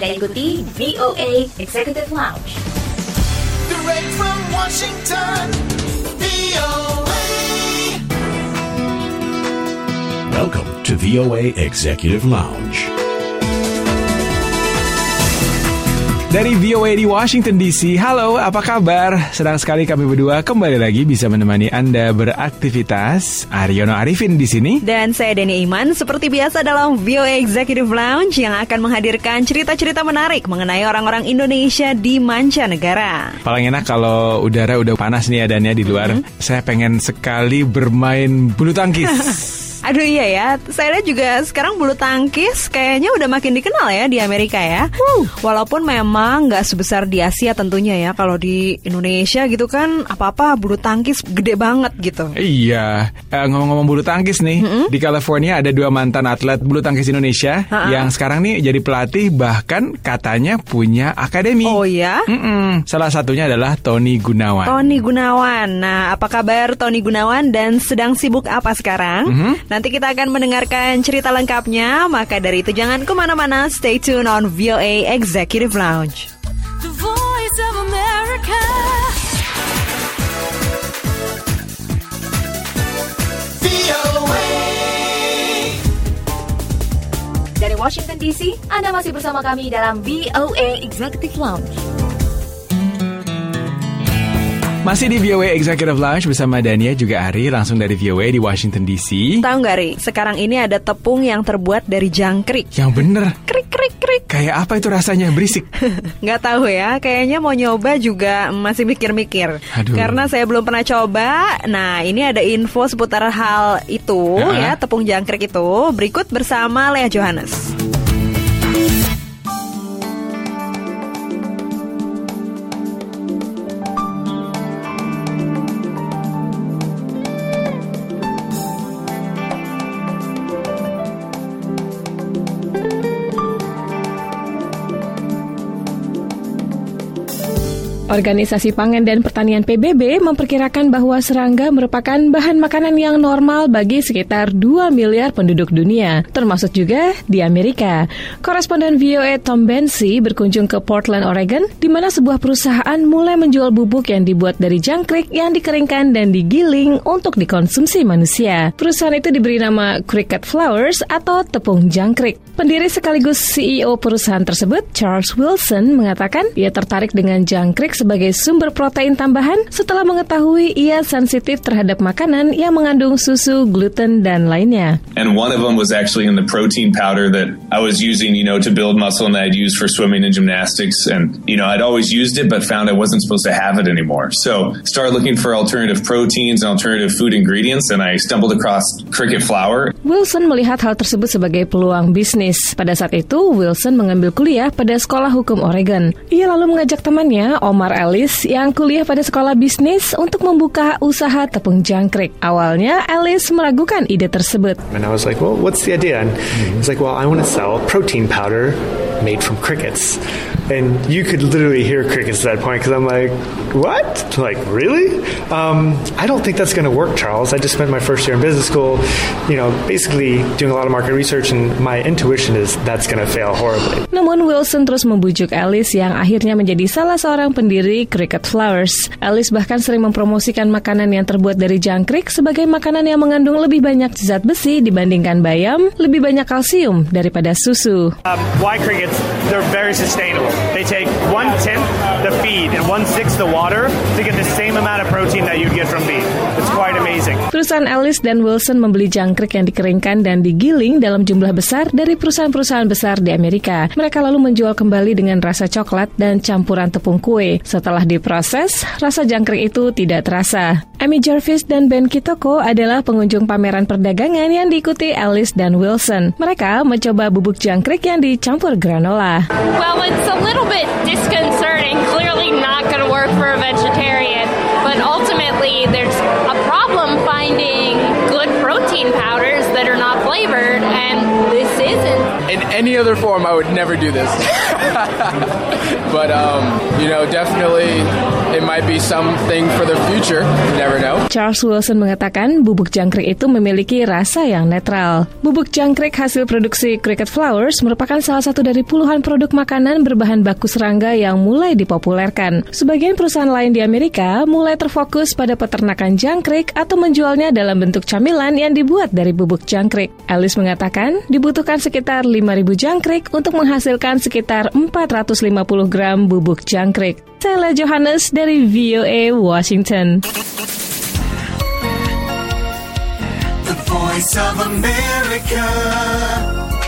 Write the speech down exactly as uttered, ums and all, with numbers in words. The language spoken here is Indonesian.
Anda ikuti V O A Executive Lounge. Direct from Washington, V O A. Welcome to V O A Executive Lounge. Dari V O A di Washington D C, halo, apa kabar? Senang sekali kami berdua kembali lagi bisa menemani Anda beraktivitas. Aryono Arifin di sini. Dan saya Deni Iman, seperti biasa dalam V O A Executive Lounge yang akan menghadirkan cerita-cerita menarik mengenai orang-orang Indonesia di mancanegara. Paling enak kalau udara udah panas nih ya Dan ya di luar. Mm-hmm. Saya pengen sekali bermain bulu tangkis. Aduh iya ya, saya lihat juga sekarang bulu tangkis kayaknya udah makin dikenal ya di Amerika ya. uh. Walaupun memang gak sebesar di Asia tentunya ya. Kalau di Indonesia gitu kan apa-apa bulu tangkis gede banget gitu. Iya, eh, ngomong-ngomong bulu tangkis nih, mm-hmm. di California ada dua mantan atlet bulu tangkis Indonesia Ha-ha. yang sekarang nih jadi pelatih, bahkan katanya punya akademi. Oh ya? Mm-mm. Salah satunya adalah Tony Gunawan. Tony Gunawan, nah apa kabar Tony Gunawan dan sedang sibuk apa sekarang? Mm-hmm. Nanti kita akan mendengarkan cerita lengkapnya. Maka dari itu jangan kemana-mana, stay tune on V O A Executive Lounge. The Voice of America. V O A. Dari Washington D C, Anda masih bersama kami dalam V O A Executive Lounge. Masih di V O A Executive Lounge bersama Dania juga Ari, langsung dari V O A di Washington D C. Tahu nggak Ri, sekarang ini ada tepung yang terbuat dari jangkrik. Yang bener. Krik krik krik. Kayak apa itu rasanya, berisik? Nggak tahu ya, kayaknya mau nyoba juga masih mikir-mikir. Aduh. Karena saya belum pernah coba. Nah ini ada info seputar hal itu uh-huh. ya, tepung jangkrik itu. Berikut bersama Lea Johannes. Organisasi Pangan dan Pertanian P B B memperkirakan bahwa serangga merupakan bahan makanan yang normal bagi sekitar dua miliar penduduk dunia, termasuk juga di Amerika. Koresponden V O A Tom Bensi berkunjung ke Portland, Oregon, di mana sebuah perusahaan mulai menjual bubuk yang dibuat dari jangkrik yang dikeringkan dan digiling untuk dikonsumsi manusia. Perusahaan itu diberi nama Cricket Flowers atau tepung jangkrik. Pendiri sekaligus C E O perusahaan tersebut, Charles Wilson, mengatakan ia tertarik dengan jangkrik sebagai sumber protein tambahan setelah mengetahui ia sensitif terhadap makanan yang mengandung susu, gluten, dan lainnya. And one of them was actually in the protein powder that I was using, you know, to build muscle and I'd used for swimming and gymnastics. And, you know, I'd always used it but found I wasn't supposed to have it anymore. So started looking for alternative proteins and alternative food ingredients and I stumbled across Cricket Flour. Wilson melihat hal tersebut sebagai peluang bisnis. Pada saat itu, Wilson mengambil kuliah pada Sekolah Hukum Oregon. Ia lalu mengajak temannya, Omar Ellis, yang kuliah pada sekolah bisnis untuk membuka usaha tepung jangkrik. Awalnya, Ellis meragukan ide tersebut. And I was like, well, what's the idea? And he's like, well, I want to sell protein powder made from crickets. And you could literally hear crickets at that point because I'm like, what? Like, really? Um, I don't think that's going to work, Charles. I just spent my first year in business school, you know, basically doing a lot of market research, and my intuition is that's going to fail horribly. Namun Wilson terus membujuk Ellis yang akhirnya menjadi salah seorang pendiri Cricket Flowers. Ellis bahkan sering mempromosikan makanan yang terbuat dari jangkrik sebagai makanan yang mengandung lebih banyak zat besi dibandingkan bayam, lebih banyak kalsium daripada susu. Um, why crickets? They're very sustainable. They take one-tenth the feed and one-sixth the water to get the same amount of protein that you'd get from beef. It's quite amazing. Perusahaan Ellis dan Wilson membeli jangkrik yang dikeringkan dan digiling dalam jumlah besar dari perusahaan-perusahaan besar di Amerika. Mereka lalu menjual kembali dengan rasa coklat dan campuran tepung kue. Setelah diproses, rasa jangkrik itu tidak terasa. Amy Jarvis dan Ben Kitoko adalah pengunjung pameran perdagangan yang diikuti Ellis dan Wilson. Mereka mencoba bubuk jangkrik yang dicampur granola. Well, it's a little bit disconcerting. Clearly not going to work for a vegetarian. But ultimately, there's a problem finding good protein protein powders that are not flavored, and this isn't. In any other form, I would never do this. But, um, you know, definitely it might be something for the future. You never know. Charles Wilson mengatakan bubuk jangkrik itu memiliki rasa yang netral. Bubuk jangkrik hasil produksi Cricket Flowers merupakan salah satu dari puluhan produk makanan berbahan baku serangga yang mulai dipopulerkan. Sebagian perusahaan lain di Amerika mulai terfokus pada peternakan jangkrik atau menjualnya dalam bentuk camilan yang dibuat dari bubuk jangkrik. Alice mengatakan dibutuhkan sekitar lima ribu jangkrik untuk menghasilkan sekitar empat ratus lima puluh gram bubuk jangkrik. Saya Johannes dari V O A Washington. The Voice of America,